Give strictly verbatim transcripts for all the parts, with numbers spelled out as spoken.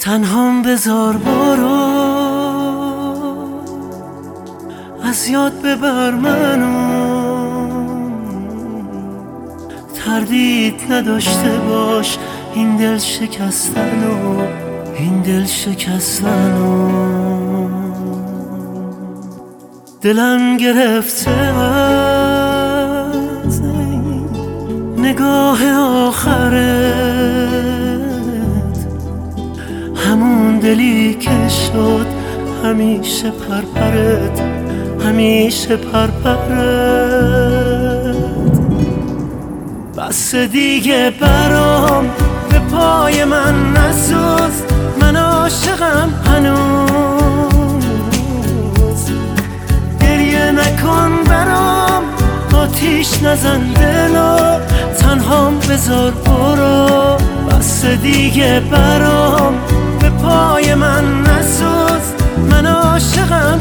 تنهام بذار برو، از یاد ببر منو، تردید نداشته باش این دل شکستنو، این دل شکستنو. دلم گرفته از نگاه آخرت، همون دلی که شد همیشه پرپرت، همیشه پرپرت. بس دیگه برام به پای من نسوز، من عاشقم هنوز. گریه نکن برام، آتیش نزن دلو، تنهام بذار برو. بس دیگه برام به پای من نسوز، من عاشقم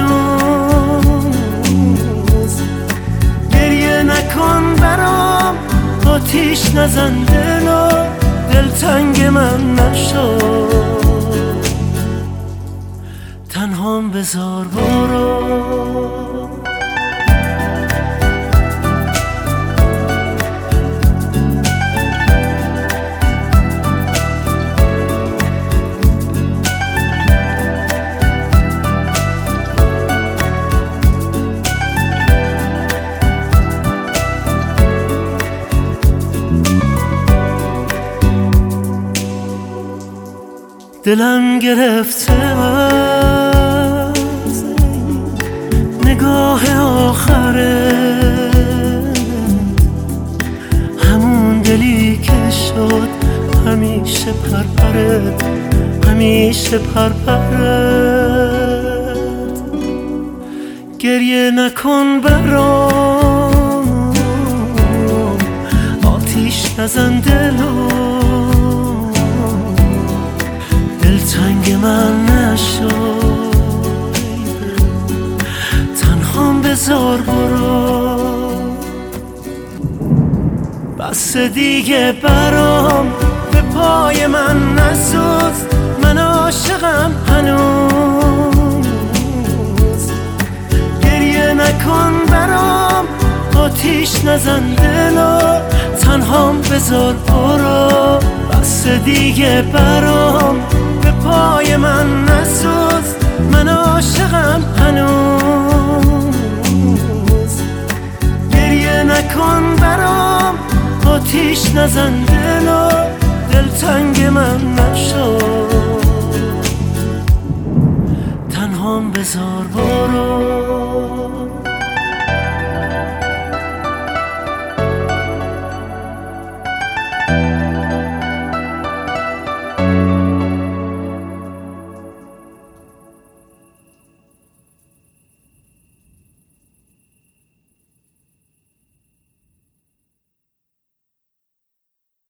هنوز. گریه نکن برام، آتیش نزن دلو، دلتنگ من نشو، تنهام بذار برو. دلم گرفته از نگاه آخرت، همون دلی که شد همیشه پرپرت، همیشه پرپرت. گریه نکن برام، آتیش نزن دلو، دلتنگ من نشو، تنهام بذار برو. بس دیگه برام به پای من نسوز، من عاشقم هنوز. گریه نکن برام، آتیش نزن دلو، تنهام بذار برو. بس دیگه برام به پای من نسوز، من عاشقم هنوز. گریه نکن برام، آتیش نزن دلو، دلتنگ من نشو، تنهام بذار برو.